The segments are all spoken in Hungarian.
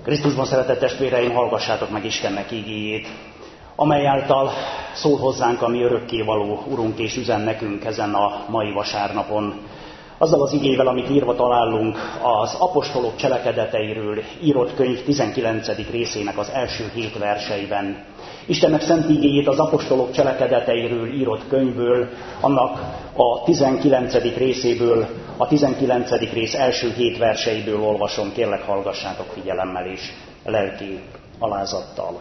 Krisztusban szeretett testvéreim, hallgassátok meg Istennek ígéjét, amely által szól hozzánk a mi örökkévaló Urunk, és üzen nekünk ezen a mai vasárnapon. Azzal az igével, amit írva találunk az apostolok cselekedeteiről írott könyv 19. részének az első 7 verseiben. Istennek szent igéjét az apostolok cselekedeteiről írott könyvből, annak a 19. részéből, a 19. rész első 7 verseiből olvasom, kérlek hallgassátok figyelemmel és lelki alázattal.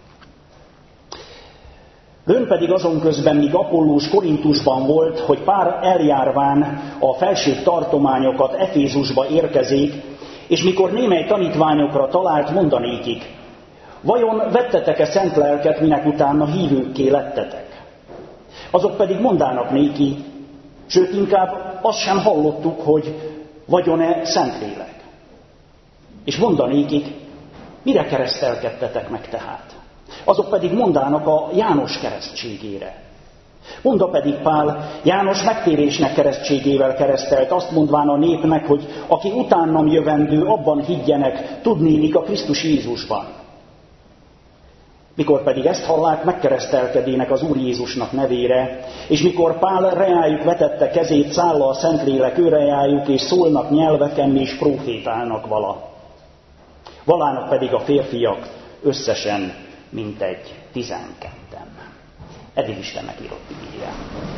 Ön pedig azon közben, míg Apollós Korintusban volt, hogy pár eljárván a felsőbb tartományokat Efézusba érkezik, és mikor némely tanítványokra talált, mondanékik: vajon vettetek-e szent lelket, minek utána hívőkké lettetek? Azok pedig mondának néki, sőt inkább azt sem hallottuk, hogy vagyon-e Szentlélek. És mondanékik: mire keresztelkedtetek meg tehát? Azok pedig mondának a János keresztségére. Monda pedig Pál: János megtérésnek keresztségével keresztelt, azt mondván a népnek, hogy aki utánam jövendő, abban higgyenek, tudnélik a Krisztus Jézusban. Mikor pedig ezt hallák, megkeresztelkedének az Úr Jézusnak nevére, és mikor Pál reájuk vetette kezét, száll a Szentlélek őrejájuk, és szólnak nyelveken, és prófétálnak vala. Valának pedig a férfiak összesen mintegy 12-en. Eddig Istennek írott igéje.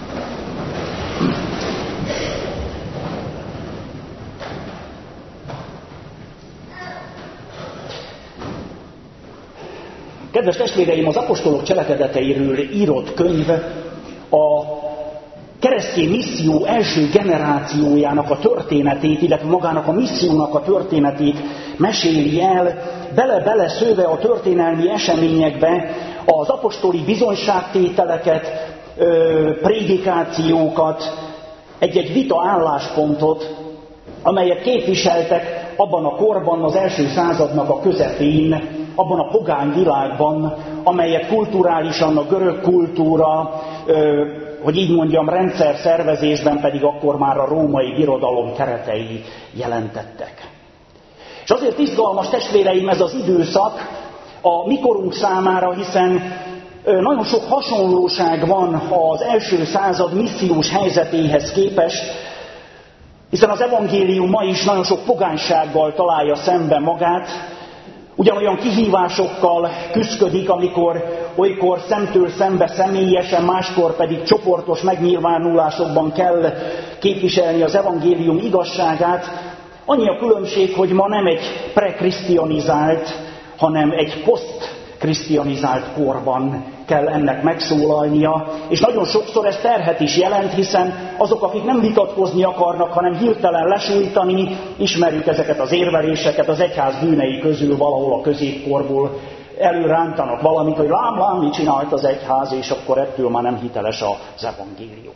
Kedves testvéreim, az apostolok cselekedeteiről írott könyv a keresztény misszió első generációjának a történetét, illetve magának a missziónak a történetét meséli el, bele-bele szőve a történelmi eseményekbe az apostoli bizonyságtételeket, prédikációkat, egy-egy vita álláspontot, amelyet képviseltek abban a korban, az első századnak a közepén, abban a pogány világban, amelyet kulturálisan a görög kultúra, hogy így mondjam, rendszer szervezésben pedig akkor már a római birodalom keretei jelentettek. És azért izgalmas, testvéreim, ez az időszak a mikorunk számára, hiszen nagyon sok hasonlóság van az első század missziós helyzetéhez képest, hiszen az evangélium ma is nagyon sok pogánysággal találja szembe magát, ugyanolyan kihívásokkal küszködik, amikor olykor szemtől szembe személyesen, máskor pedig csoportos megnyilvánulásokban kell képviselni az evangélium igazságát. Annyi a különbség, hogy ma nem egy prekrisztianizált, hanem egy posztkrisztianizált korban kell ennek megszólalnia, és nagyon sokszor ez terhet is jelent, hiszen azok, akik nem vitatkozni akarnak, hanem hirtelen lesújtani, ismerjük ezeket az érveléseket, az egyház bűnei közül valahol a középkorból előrántanak valamit, hogy lám, mit csinált az egyház, és akkor ettől már nem hiteles az evangélium.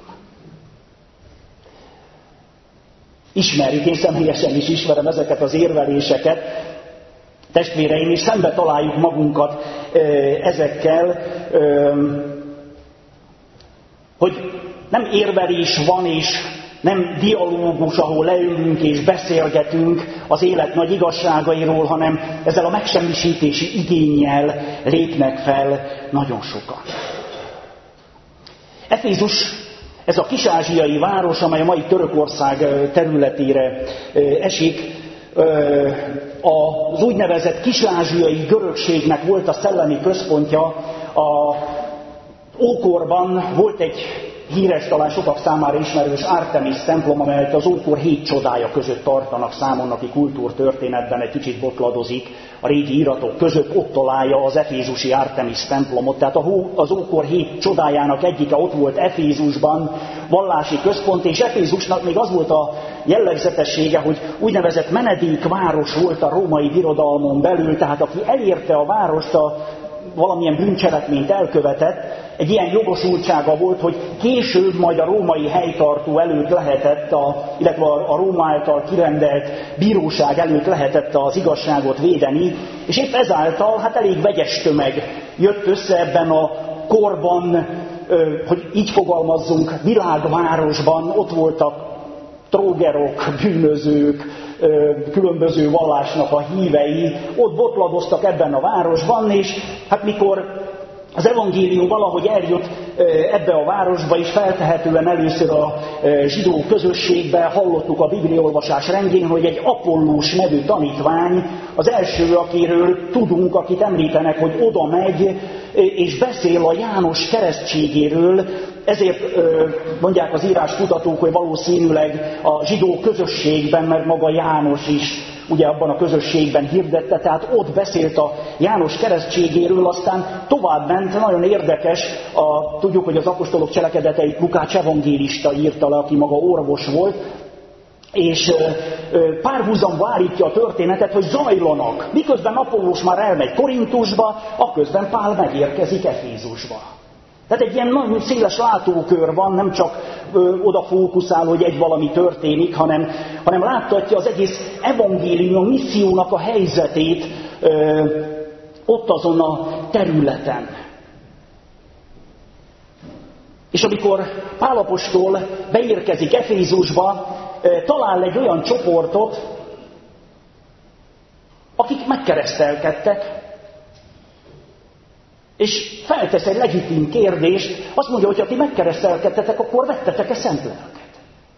Ismerjük, én személyesen is ismerem ezeket az érveléseket, testvéreim, és szembe találjuk magunkat ezekkel, hogy nem érvelés van, és nem dialógus, ahol leülünk és beszélgetünk az élet nagy igazságairól, hanem ezzel a megsemmisítési igénnyel lépnek fel nagyon sokan. Efézus, ez a kis-ázsiai város, amely a mai Törökország területére esik, az úgynevezett kis-ázsiai görögségnek volt a szellemi központja. A ókorban volt egy híres, talán sokak számára ismerős Artemis templom, amelyet az ókor 7 csodája között tartanak számon, aki kultúrtörténetben egy kicsit botladozik a régi iratok között, ott találja az efézusi Artemis templomot. Tehát az ókor 7 csodájának egyike ott volt Efézusban, vallási központ, és Efézusnak még az volt a jellegzetessége, hogy úgynevezett menedékváros volt a római birodalmon belül, tehát aki elérte a várost, valamilyen bűncselekményt elkövetett, egy ilyen jogosultsága volt, hogy később majd a római helytartó előtt lehetett, illetve a Róma által kirendelt bíróság előtt lehetett az igazságot védeni, és épp ezáltal hát elég vegyes tömeg jött össze ebben a korban, hogy így fogalmazzunk, világvárosban. Ott voltak trógerok, bűnözők, különböző vallásnak a hívei ott botladoztak ebben a városban, és hát mikor az evangélium valahogy eljött ebbe a városba is, feltehetően először a zsidó közösségbe, hallottuk a bibliaolvasás rendjén, hogy egy Apollós nevű tanítvány az első, akiről tudunk, akit említenek, hogy oda megy és beszél a János keresztségéről. Ezért mondják az íráskutatók, hogy valószínűleg a zsidó közösségben, mert maga János is ugye abban a közösségben hirdette, tehát ott beszélt a János keresztségéről, aztán továbbment, nagyon érdekes, tudjuk, hogy az apostolok cselekedeteit Lukács evangélista írta le, aki maga orvos volt, és párhuzamba állítja a történetet, hogy zajlanak. Miközben Apollós már elmegy Korintusba, akközben Pál megérkezik Efézusba. Tehát egy ilyen nagyon széles látókör van, nem csak oda fókuszál, hogy egy valami történik, hanem láttatja az egész evangélium, a missziónak a helyzetét ott azon a területen. És amikor Pál apostol beérkezik Efézusba, talál egy olyan csoportot, akik megkeresztelkedtek, és feltesz egy legitim kérdést, azt mondja, hogy ha ti megkeresztelkedtetek, akkor vettetek-e szent lelket?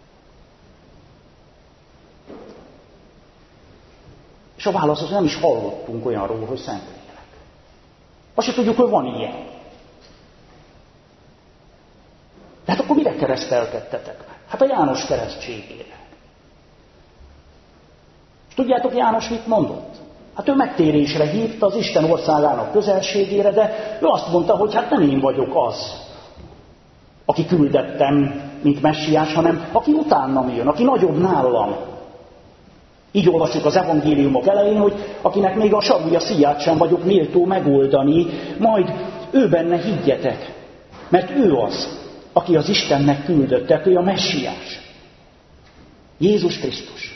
És a válasz az, nem is hallottunk olyanról, hogy szent lélek. Azt se tudjuk, hogy van ilyen. De hát akkor mire keresztelkedtetek meg? Hát a János keresztségére. És tudjátok, János mit mondott? Hát ő megtérésre hívta az Isten országának közelségére, de ő azt mondta, hogy hát nem én vagyok az, aki küldettem, mint messiás, hanem aki utánam jön, aki nagyobb nálam. Így olvasjuk az evangéliumok elején, hogy akinek még a sarúja szíját sem vagyok méltó megoldani, majd ő benne higgyetek, mert ő az, aki az Istennek küldötte, ő a messiás. Jézus Krisztus.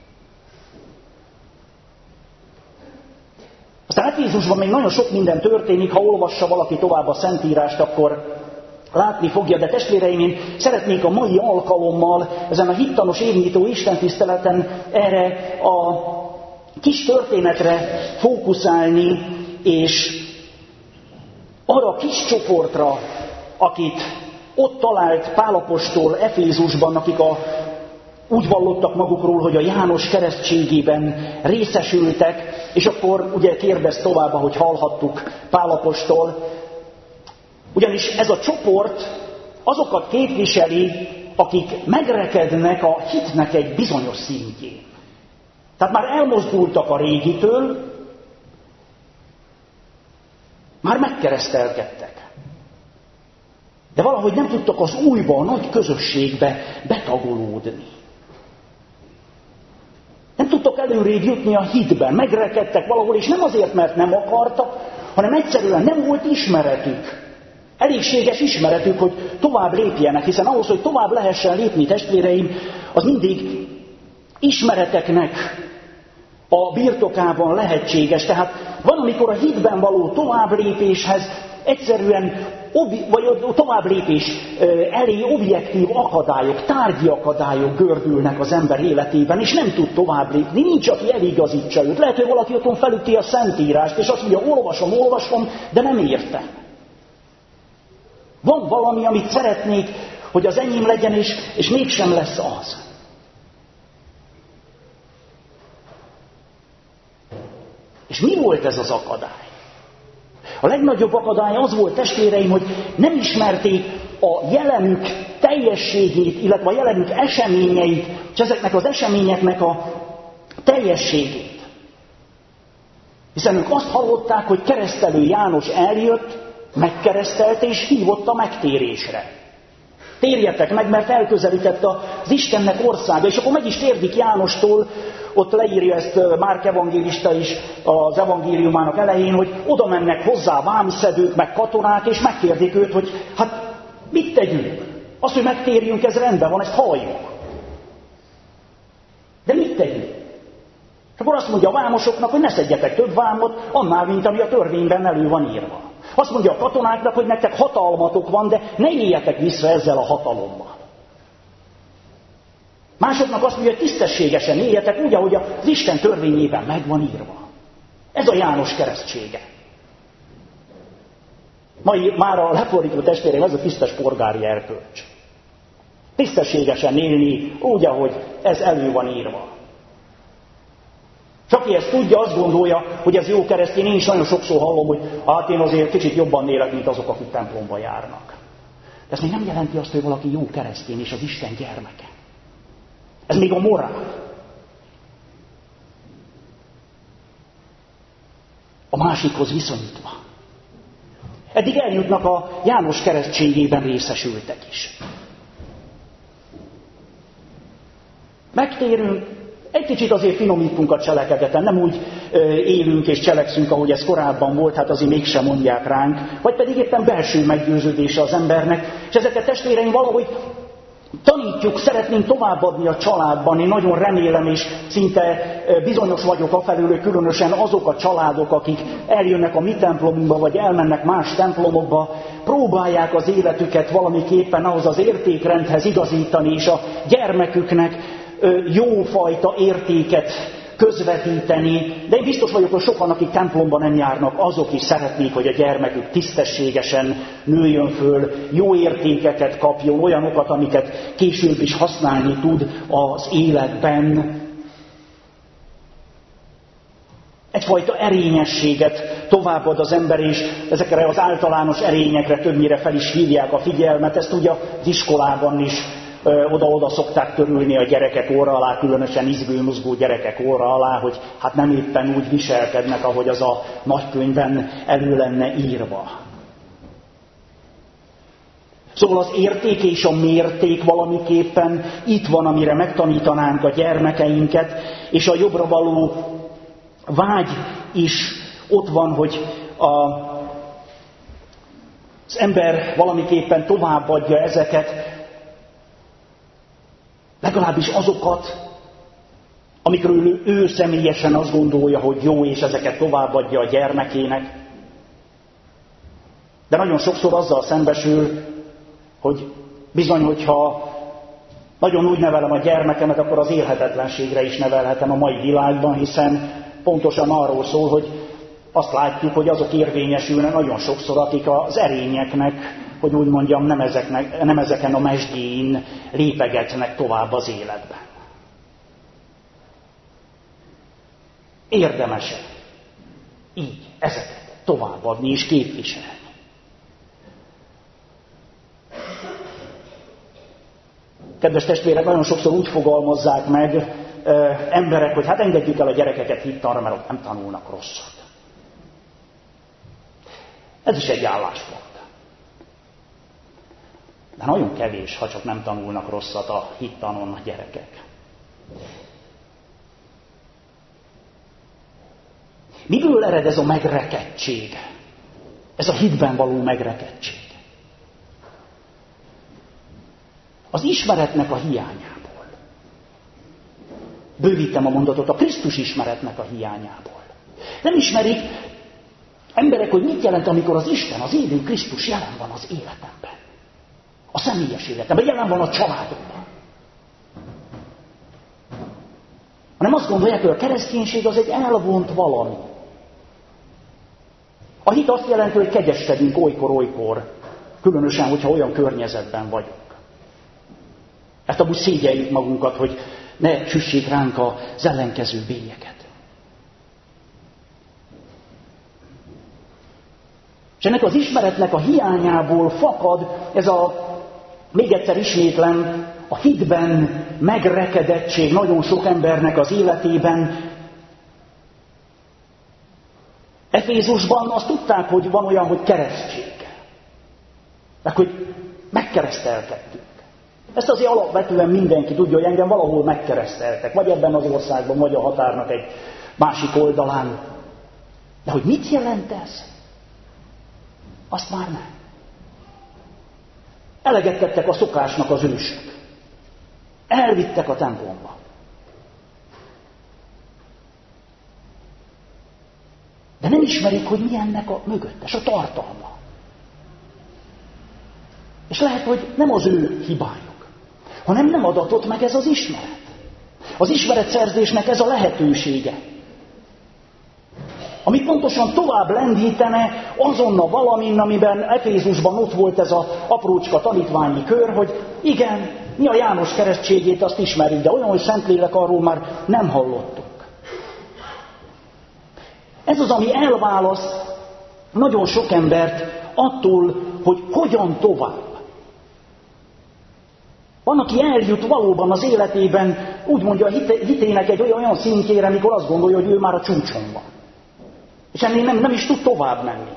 Aztán Efézusban még nagyon sok minden történik, ha olvassa valaki tovább a Szentírást, akkor látni fogja, de testvéreim, én szeretnék a mai alkalommal, ezen a hittanos évnyitó istentiszteleten erre a kis történetre fókuszálni, és arra a kis csoportra, akit ott talált Pál apostol Efézusban, akik úgy vallottak magukról, hogy a János keresztségében részesültek, és akkor ugye kérdez tovább, ahogy hallhattuk Pál apostol, ugyanis ez a csoport azokat képviseli, akik megrekednek a hitnek egy bizonyos szintjén. Tehát már elmozdultak a régitől, már megkeresztelkedtek. De valahogy nem tudtak az újba, a nagy közösségbe betagolódni. Nem tudtak előrébb jutni a hitben, megrekedtek valahol, és nem azért, mert nem akartak, hanem egyszerűen nem volt ismeretük. Elégséges ismeretük, hogy tovább lépjenek, hiszen ahhoz, hogy tovább lehessen lépni, testvéreim, az mindig ismereteknek a birtokában lehetséges. Tehát van, amikor a hitben való továbblépéshez egyszerűen továbblépés elé objektív akadályok, tárgyi akadályok gördülnek az ember életében, és nem tud tovább lépni, nincs, aki eligazítsa őt. Lehet, hogy valaki otthon felüti a Szentírást, és azt mondja, olvasom, de nem értem. Van valami, amit szeretnék, hogy az enyém legyen, és mégsem lesz az. És mi volt ez az akadály? A legnagyobb akadály az volt, testvéreim, hogy nem ismerték a jelenük teljességét, illetve a jelenük eseményeit, és ezeknek az eseményeknek a teljességét. Hiszen ők azt hallották, hogy keresztelő János eljött, megkeresztelte és hívott a megtérésre. Térjetek meg, mert elközelített az Istennek országa, és akkor meg is térdik Jánostól, ott leírja ezt Márk evangélista is az evangéliumának elején, hogy oda mennek hozzá vámszedők, meg katonák, és megkérdik őt, hogy hát mit tegyünk? Az, hogy megtérjünk, ez rendben van, ezt halljuk. De mit tegyünk? És akkor azt mondja a vámosoknak, hogy ne szedjetek több vámot, annál, mint ami a törvényben elő van írva. Azt mondja a katonáknak, hogy nektek hatalmatok van, de ne éljetek vissza ezzel a hatalommal. Másoknak azt mondja, hogy tisztességesen éljetek úgy, ahogy az Isten törvényében meg van írva. Ez a János keresztsége. Már a lefordító testvérem, ez a tisztes polgári erkölcs. Tisztességesen élni úgy, ahogy ez elő van írva. Csak aki ezt tudja, azt gondolja, hogy ez jó keresztény. Én is nagyon sokszor hallom, hogy hát én azért kicsit jobban élek, mint azok, akik templomba járnak. De ez még nem jelenti azt, hogy valaki jó keresztény és az Isten gyermeke. Ez még a morál. A másikhoz viszonyítva. Eddig eljutnak a János keresztségében részesültek is. Megtérünk, egy kicsit azért finomítunk a cselekedeten, nem úgy élünk és cselekszünk, ahogy ez korábban volt, hát azért mégsem mondják ránk, vagy pedig éppen belső meggyőződése az embernek, és ezeket testvéreim valahogy tanítjuk, szeretnénk továbbadni a családban. Én nagyon remélem, és szinte bizonyos vagyok afelől, hogy különösen azok a családok, akik eljönnek a mi templomunkba, vagy elmennek más templomokba, próbálják az életüket valamiképpen ahhoz az értékrendhez igazítani, és a gyermeküknek jófajta értéket közvetíteni. De én biztos vagyok, hogy sokan, akik templomban nem járnak, azok is szeretnék, hogy a gyermekük tisztességesen nőjön föl, jó értékeket kapjon, olyanokat, amiket később is használni tud az életben. Egyfajta erényességet továbbad az ember, és ezekre az általános erényekre többnyire fel is hívják a figyelmet. Ezt ugye az iskolában is oda-oda szokták törülni a gyerekek orra alá, különösen izgő-mozgó gyerekek orra alá, hogy hát nem éppen úgy viselkednek, ahogy az a nagykönyvben elő lenne írva. Szóval az érték és a mérték valamiképpen itt van, amire megtanítanánk a gyermekeinket, és a jobbra való vágy is ott van, hogy az ember valamiképpen továbbadja ezeket, legalábbis azokat, amikről ő személyesen azt gondolja, hogy jó, és ezeket továbbadja a gyermekének. De nagyon sokszor azzal szembesül, hogy bizony, hogyha nagyon úgy nevelem a gyermekemet, akkor az élhetetlenségre is nevelhetem a mai világban, hiszen pontosan arról szól, hogy azt látjuk, hogy azok érvényesülnek nagyon sokszor, akik az erényeknek, hogy úgy mondjam, nem ezeken a mesdjén lépegetnek tovább az életben. Érdemes így ezeket továbbadni és képviselni. Kedves testvérek, nagyon sokszor úgy fogalmazzák meg emberek, hogy hát engedjük el a gyerekeket hittanra, mert ott nem tanulnak rosszat. Ez is egy álláspont. De nagyon kevés, ha csak nem tanulnak rosszat a hittanon a gyerekek. Miből ered ez a megrekedtség? Ez a hitben való megrekedtség? Az ismeretnek a hiányából. Bővítem a mondatot, a Krisztus ismeretnek a hiányából. Nem ismerik emberek, hogy mit jelent, amikor az Isten, az élő Krisztus jelen van az életemben. A személyes életemben, jelen van a családokban. Hanem azt gondolják, hogy a kereszténység az egy elvont valami. A hit azt jelenti, hogy kegyeskedünk olykor-olykor, különösen, hogyha olyan környezetben vagyunk. Ezt amúgy szégyeljük magunkat, hogy ne süssék ránk az ellenkező bélyeket. És ennek az ismeretnek a hiányából fakad ez a, még egyszer ismétlem, a hitben megrekedettség nagyon sok embernek az életében. Efézusban azt tudták, hogy van olyan, hogy keresztség. Meg hogy megkeresztelkedtünk. Ezt azért alapvetően mindenki tudja, hogy engem valahol megkereszteltek. Vagy ebben az országban, vagy a határnak egy másik oldalán. De hogy mit jelent ez? Azt már nem. Eleget tettek a szokásnak az ősök. Elvittek a templomba. De nem ismerik, hogy mi ennek a mögöttes, a tartalma. És lehet, hogy nem az ő hibájuk. hanem nem adatott meg ez az ismeret. Az ismeretszerzésnek ez a lehetősége. Ami pontosan tovább lendítene azonna valamin, amiben Efézusban ott volt ez az aprócska tanítványi kör, hogy igen, mi a János keresztségét azt ismerjük, de olyan, hogy Szentlélek, arról már nem hallottunk. Ez az, ami elválaszt nagyon sok embert attól, hogy hogyan tovább. Van, aki eljut valóban az életében, úgy mondja, hitének egy olyan szintjére, amikor azt gondolja, hogy ő már a csúcson van. És ennél nem is tud tovább menni.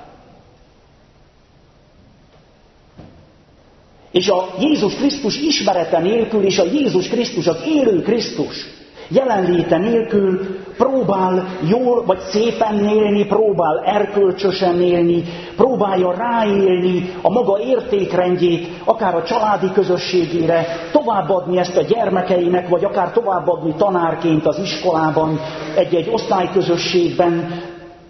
És a Jézus Krisztus ismerete nélkül, és a Jézus Krisztus, az élő Krisztus jelenléte nélkül próbál jól vagy szépen élni, próbál erkölcsösen élni, próbálja ráélni a maga értékrendjét, akár a családi közösségére, továbbadni ezt a gyermekeinek, vagy akár továbbadni tanárként az iskolában, egy osztályközösségben.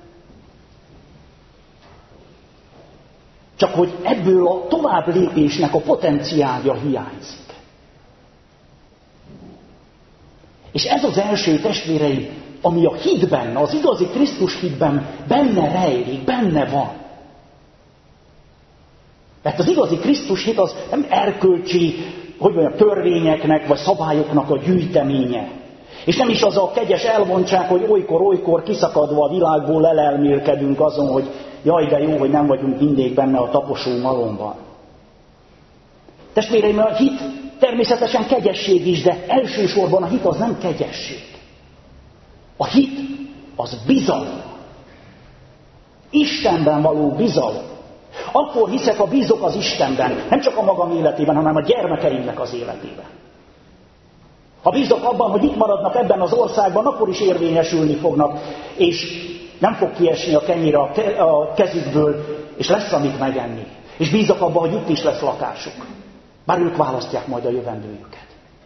Csak hogy ebből a tovább lépésnek a potenciálja hiányzik. És ez az első, testvéreim, ami a hitben, az igazi Krisztus hitben benne rejlik, benne van. Mert az igazi Krisztus hit az nem erkölcsi, hogy mondjam, törvényeknek vagy szabályoknak a gyűjteménye. És nem is az a kegyes elvontság, hogy olykor kiszakadva a világból elelmélkedünk azon, hogy jaj, de jó, hogy nem vagyunk mindig benne a taposó malomban. Testvéreim, a hit természetesen kegyesség is, de elsősorban a hit az nem kegyesség. A hit az bizalom. Istenben való bizalom. Akkor hiszek, a bízok az Istenben, nem csak a magam életében, hanem a gyermekeimnek az életében. Ha bízok abban, hogy itt maradnak ebben az országban, akkor is érvényesülni fognak, és nem fog kiesni a kenyér a kezükből, és lesz amit megenni. És bízok abban, hogy itt is lesz lakásuk. Bár ők választják majd a jövendőjüket.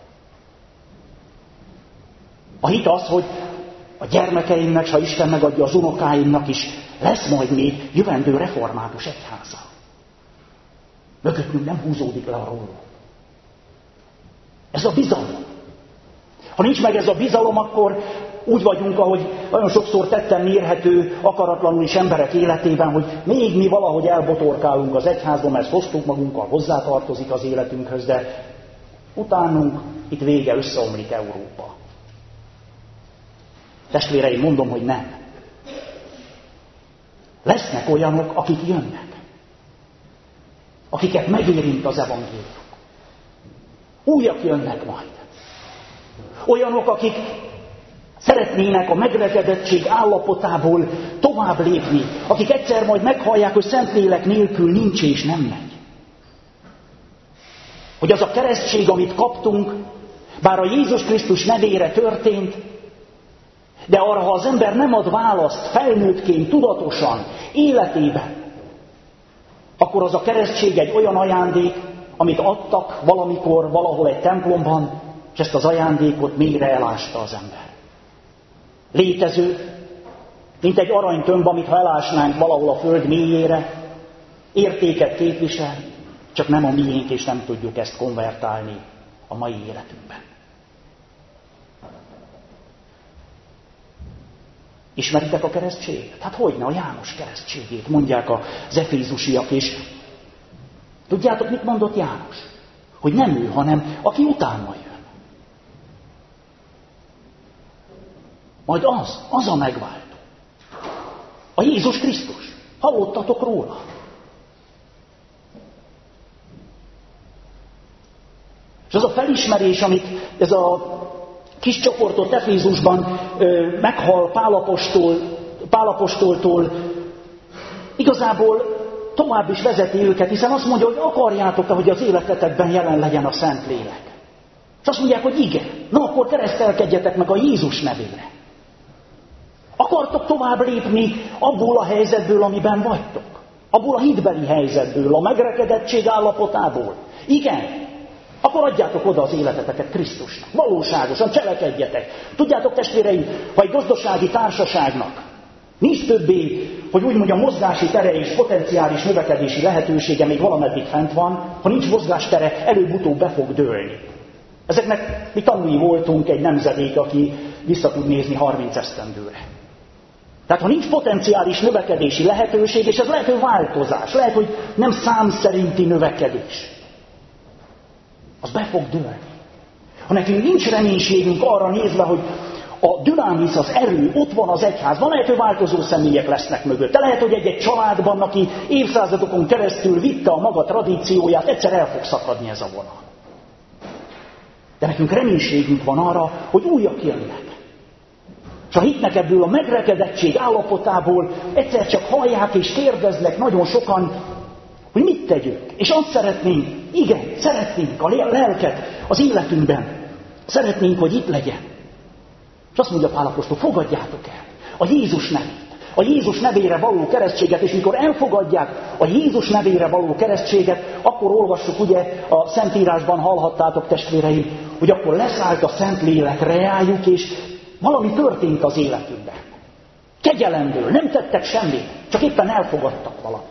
A hit az, hogy a gyermekeimnek, ha Isten megadja, az unokáimnak is lesz majd még jövendő református egyháza. Mögöttünk nem húzódik le a róló. Ez a bizalom. Ha nincs meg ez a bizalom, akkor úgy vagyunk, ahogy nagyon sokszor tetten mérhető, akaratlanul is emberek életében, hogy még mi valahogy elbotorkálunk az egyházba, mert hoztuk magunkkal, hozzátartozik az életünkhöz, de utánunk itt vége, összeomlik Európa. Testvéreim, mondom, hogy nem. Lesznek olyanok, akik jönnek. Akiket megérint az evangélium. Újak jönnek majd. Olyanok, akik szeretnének a megregedettség állapotából tovább lépni, akik egyszer majd meghallják, hogy Szentlélek nélkül nincs és nem megy. Hogy az a keresztség, amit kaptunk, bár a Jézus Krisztus nevére történt, de arra, ha az ember nem ad választ felnőttként, tudatosan, életében, akkor az a keresztség egy olyan ajándék, amit adtak valamikor, valahol egy templomban, és ezt az ajándékot mélyre elásta az ember. Létező, mint egy aranytömb, amit ha elásnánk valahol a föld mélyére, értéket képvisel, csak nem a miénk, és nem tudjuk ezt konvertálni a mai életünkben. Ismeritek a keresztséget? Hát hogyne, a János keresztségét, mondják az efézusiak, és tudjátok, mit mondott János? Hogy nem ő, hanem aki utána jön. Majd az a megváltó. A Jézus Krisztus. Hallottatok róla? És az a felismerés, amit ez a kis csoportot Efézusban meghal Pál apostoltól, igazából tovább is vezeti őket, hiszen azt mondja, hogy akarjátok-e, hogy az életetekben jelen legyen a Szentlélek. És azt mondják, hogy igen. Na akkor keresztelkedjetek meg a Jézus nevére. Akartok tovább lépni abból a helyzetből, amiben vagytok? Abból a hitbeli helyzetből, a megrekedettség állapotából? Igen. Akkor adjátok oda az életeteket Krisztusnak. Valóságosan cselekedjetek. Tudjátok, testvéreim, ha egy gazdasági társaságnak nincs többé, hogy úgy mondjam, mozgási tere és potenciális növekedési lehetősége még valameddig fent van, ha nincs mozgástere, előbb-utóbb be fog dőlni. Ezeknek mi tanúi voltunk egy nemzedék, aki vissza tud nézni 30 esztendőre. Tehát ha nincs potenciális növekedési lehetőség, és ez lehet, hogy változás, lehet, hogy nem szám szerinti növekedés, az be fog dőlni. Ha nekünk nincs reménységünk arra nézve, hogy a dinamisz, az erő, ott van az egyházban, lehet, hogy változó személyek lesznek mögötte. Lehet, hogy egy családban, aki évszázadokon keresztül vitte a maga tradícióját, egyszer el fog szakadni ez a vonal. De nekünk reménységünk van arra, hogy újak jönnek. És a hitnek ebből a megrekedettség állapotából egyszer csak hallják és kérdeznek nagyon sokan, hogy mit tegyünk. És azt szeretnénk, igen, szeretnénk a lelket az életünkben. Szeretnénk, hogy itt legyen. És azt mondja Pál apostol, fogadjátok el a Jézus nevét. A Jézus nevére való keresztséget, és mikor elfogadják a Jézus nevére való keresztséget, akkor olvassuk, ugye a Szentírásban hallhattátok, testvéreim, hogy akkor leszállt a Szentlélek reájuk, és valami történt az életükben. Kegyelemből, nem tettek semmit, csak éppen elfogadtak valamit.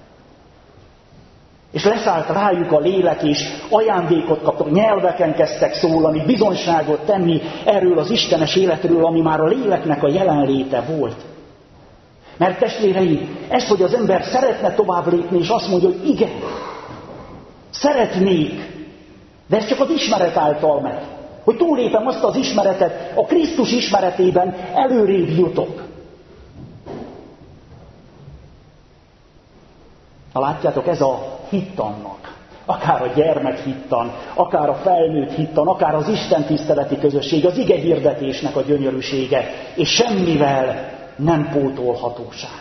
És leszállt rájuk a lélek, és ajándékot kaptak, nyelveken kezdtek szólani, bizonyságot tenni erről az istenes életről, ami már a léleknek a jelenléte volt. Mert testvéreim, ez, hogy az ember szeretne tovább lépni, és azt mondja, hogy igen, szeretnék, de ez csak az ismeret által megy. Hogy túllépem azt az ismeretet, a Krisztus ismeretében előrébb jutok. Ha látjátok, ez a hittannak, akár a gyermekhittan, akár a felnőtt hittan, akár az Isten tiszteleti közösség, az ige hirdetésnek a gyönyörűsége, és semmivel nem pótolhatósága.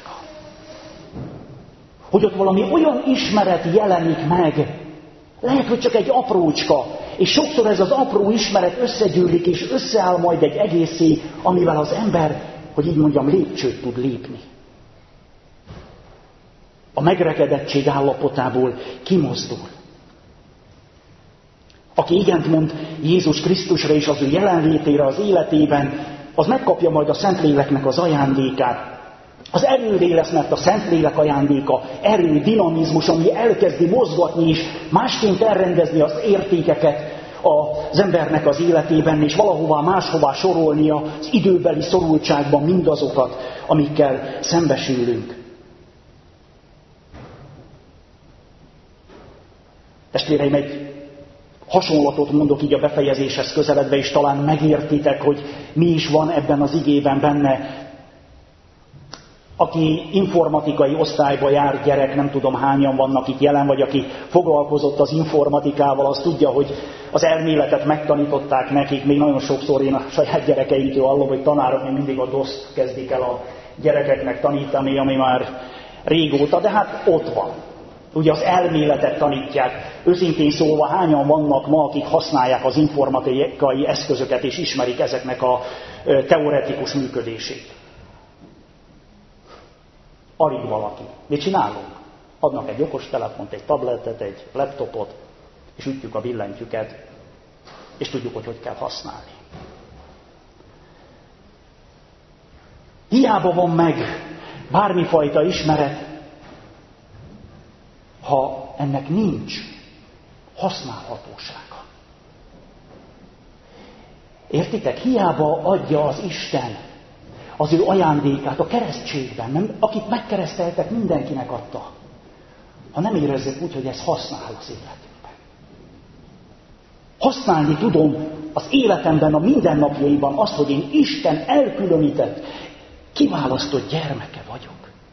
Hogy ott valami olyan ismeret jelenik meg, lehet, hogy csak egy aprócska, és sokszor ez az apró ismeret összegyűlik, és összeáll majd egy egészé, amivel az ember, hogy így mondjam, lépcsőt tud lépni. A megrekedettség állapotából kimozdul. Aki igent mond Jézus Krisztusra és az ő jelenlétére az életében, az megkapja majd a Szentléleknek az ajándékát. Az erővé lesz, mert a Szentlélek ajándéka erő, dinamizmus, ami elkezdi mozgatni és másként elrendezni az értékeket az embernek az életében, és valahová máshová sorolnia az időbeli szorultságban mindazokat, amikkel szembesülünk. Testvéreim, egy hasonlatot mondok így a befejezéshez közeledve, és talán megértitek, hogy mi is van ebben az igében benne. Aki informatikai osztályba jár gyerek, nem tudom hányan vannak itt jelen, vagy aki foglalkozott az informatikával, az tudja, hogy az elméletet megtanították nekik. Még nagyon sokszor én a saját gyerekeimtől hallom, hogy tanárok még mindig a DOS-t kezdik el a gyerekeknek tanítani, ami már régóta, de hát ott van. Ugye az elméletet tanítják. Őszintén szólva, hányan vannak ma, akik használják az informatikai eszközöket, és ismerik ezeknek a teoretikus működését? Alig valaki. Mit csinálunk? Adnak egy okostelefont, egy tabletet, egy laptopot, és ütjük a billentyűket, és tudjuk, hogy kell használni. Hiába van meg bármifajta ismeret, ha ennek nincs használhatósága. Értitek? Hiába adja az Isten az ő ajándékát a keresztségben, nem? Akit megkereszteltek, mindenkinek adta. Ha nem érezzük úgy, hogy ez használ az életünkben. Használni tudom az életemben, a mindennapjaiban azt, hogy én Isten elkülönített, kiválasztott gyermeke vagyok.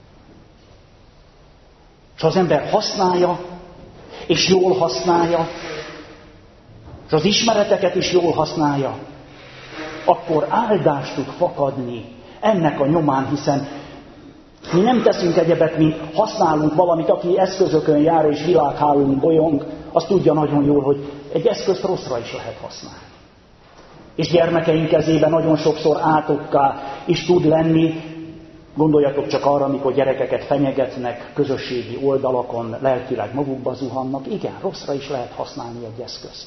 És ha az ember használja, és jól használja, és az ismereteket is jól használja, akkor áldást tud fakadni ennek a nyomán, hiszen mi nem teszünk egyebet, mint használunk valamit, aki eszközökön jár és világhálón bolyong, az tudja nagyon jól, hogy egy eszközt rosszra is lehet használni. És gyermekeink kezében nagyon sokszor átokká is tud lenni. Gondoljatok csak arra, amikor gyerekeket fenyegetnek közösségi oldalakon, lelkileg magukba zuhannak. Igen, rosszra is lehet használni egy eszközt.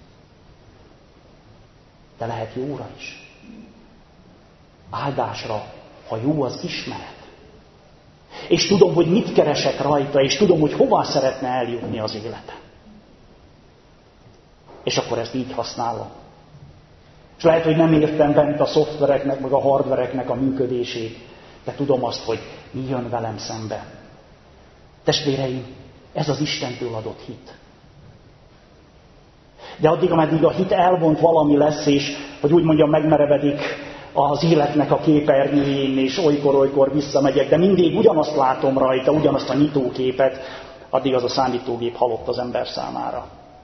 De lehet jóra is. Áldásra, ha jó az ismeret. És tudom, hogy mit keresek rajta, és tudom, hogy hova szeretne eljutni az életem. És akkor ezt így használom. És lehet, hogy nem értem bent a szoftvereknek, meg a hardvereknek a működését, de tudom azt, hogy mi jön velem szembe. Testvéreim, ez az Istentől adott hit. De addig, ameddig a hit elvont valami lesz, és, hogy úgy mondjam, megmerevedik az életnek a képernyőjén, és olykor-olykor visszamegyek, de mindig ugyanazt látom rajta, ugyanazt a nyitóképet, addig az a számítógép halott az ember számára.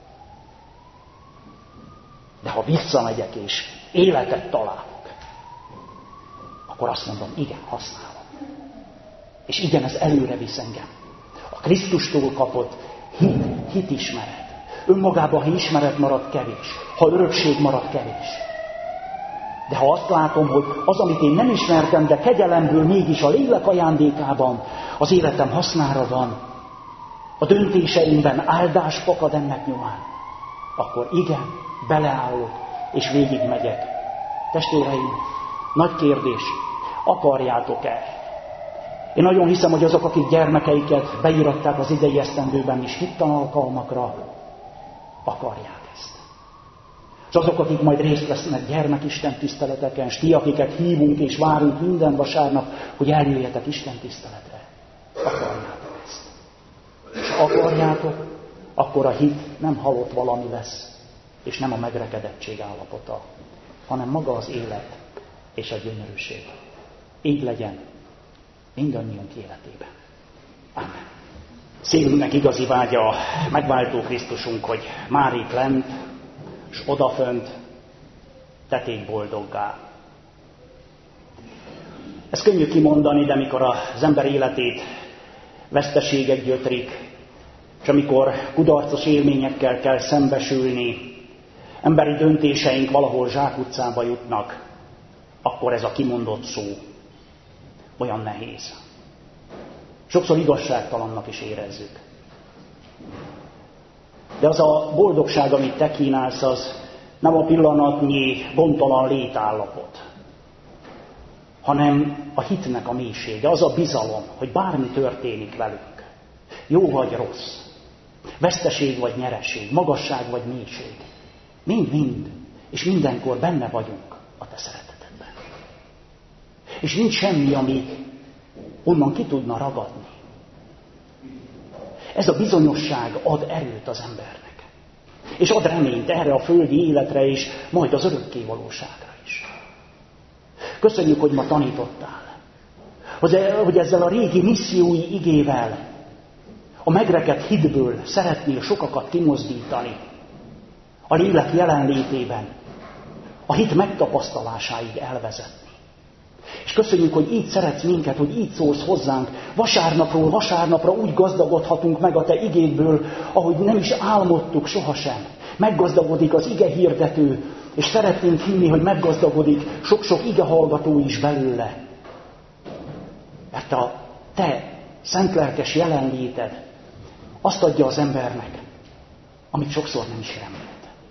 De ha visszamegyek és életet találok, akkor azt mondom, igen, használom. És igen, ez előre visz engem. A Krisztustól kapott hitismeret. Önmagában, ha ismeret marad, kevés. Ha örökség marad, kevés. De ha azt látom, hogy az, amit én nem ismertem, de kegyelemből mégis a lélek ajándékában az életem hasznára van, a döntéseimben áldás fakad ennek nyomán, akkor igen, beleállok, és végigmegyek. Testvéreim, nagy kérdés, akarjátok-e? Én nagyon hiszem, hogy azok, akik gyermekeiket beíratták az idei esztendőben is hittanalkalmakra, akarják ezt. És azok, akik majd részt vesznek gyermekisten tiszteleteken, és ti, akiket hívunk és várunk minden vasárnap, hogy eljöjjetek Isten tiszteletre, akarjátok ezt. És akarjátok, akkor a hit nem halott valami lesz, és nem a megrekedettség állapota, hanem maga az élet és a gyönyörűség. Így legyen mindannyiunk életében. Amen. Szívünknek igazi vágya megváltó Krisztusunk, hogy már itt lent, és odafönt tették boldoggá. Ez könnyű kimondani, de mikor az ember életét veszteségek gyötrik, és amikor kudarcos élményekkel kell szembesülni, emberi döntéseink valahol zsákutcába jutnak, akkor ez a kimondott szó olyan nehéz. Sokszor igazságtalannak is érezzük. De az a boldogság, amit te kínálsz, az nem a pillanatnyi gondtalan létállapot, hanem a hitnek a mélysége, az a bizalom, hogy bármi történik velünk. Jó vagy rossz, veszteség vagy nyereség, magasság vagy mélység. Mind-mind, és mindenkor benne vagyunk a te szeretetedben. És nincs semmi, ami onnan ki tudna ragadni. Ez a bizonyosság ad erőt az embernek. És ad reményt erre a földi életre is, majd az örökké valóságra is. Köszönjük, hogy ma tanítottál. Hogy ezzel a régi missziói igével, a megrekedt hitből szeretnél sokakat kimozdítani. A lélek jelenlétében, a hit megtapasztalásáig elvezetni. És köszönjük, hogy így szeretsz minket, hogy így szólsz hozzánk. Vasárnapról vasárnapra úgy gazdagodhatunk meg a te igédből, ahogy nem is álmodtuk sohasem. Meggazdagodik az ige hirdető, és szeretnénk hinni, hogy meggazdagodik sok-sok ige hallgató is belőle. Mert a te szentlelkes jelenléted azt adja az embernek, amit sokszor nem is remélt.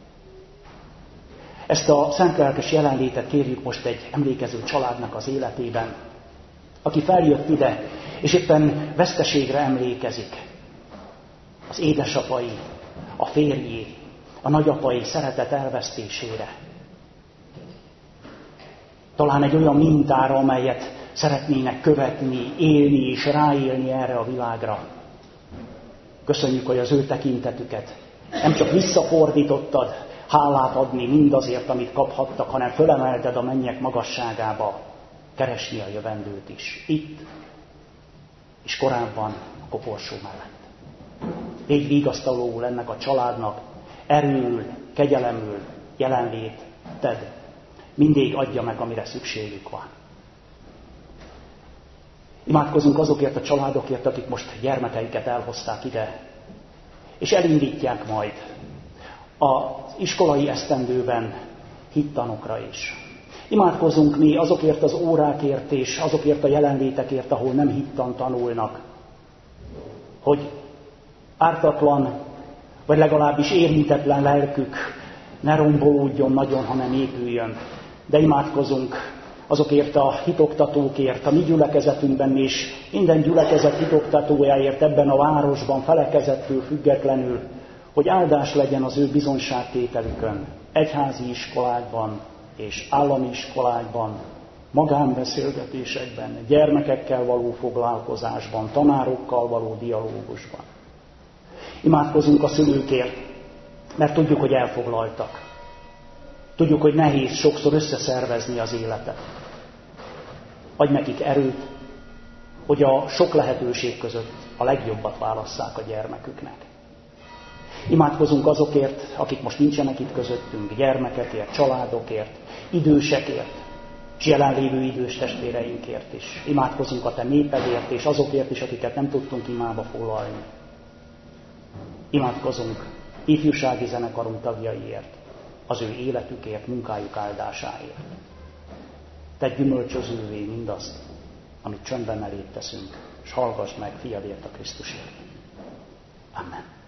Ezt a szentlelkes jelenlétet kérjük most egy emlékező családnak az életében, aki feljött ide, és éppen veszteségre emlékezik. Az édesapai, a férjé, a nagyapai szeretet elvesztésére. Talán egy olyan mintára, amelyet szeretnének követni, élni és ráélni erre a világra. Köszönjük, hogy az ő tekintetüket nem csak visszafordítottad, hálát adni mindazért, amit kaphattak, hanem fölemelted a mennyek magasságába, keresni a jövendőt is. Itt, és korábban a koporsó mellett. Légy vigasztalóul ennek a családnak, erőül, kegyelemül, jelenléted mindig adja meg, amire szükségük van. Imádkozunk azokért a családokért, akik most gyermekeiket elhozták ide, és elindítják majd az iskolai esztendőben hittanokra is. Imádkozunk mi azokért az órákért és azokért a jelenlétekért, ahol nem hittan tanulnak, hogy ártatlan, vagy legalábbis érintetlen lelkük ne rombolódjon nagyon, hanem épüljön. De imádkozunk azokért a hitoktatókért, a mi gyülekezetünkben és minden gyülekezet hitoktatójáért ebben a városban, felekezettől függetlenül, hogy áldás legyen az ő bizonyságtételükön, egyházi iskolákban és állami iskolákban, magánbeszélgetésekben, gyermekekkel való foglalkozásban, tanárokkal való dialógusban. Imádkozunk a szülőkért, mert tudjuk, hogy elfoglaltak. Tudjuk, hogy nehéz sokszor összeszervezni az életet. Adj nekik erőt, hogy a sok lehetőség között a legjobbat válasszák a gyermeküknek. Imádkozunk azokért, akik most nincsenek itt közöttünk, gyermekekért, családokért, idősekért, és jelenlévő idős testvéreinkért is. Imádkozunk a te népedért, és azokért is, akiket nem tudtunk imába foglalni. Imádkozunk ifjúsági zenekarunk tagjaiért, az ő életükért, munkájuk áldásáért. Tedd gyümölcsözővé mindazt, amit csöndben eléd teszünk, és hallgass meg fiadért, a Krisztusért. Amen.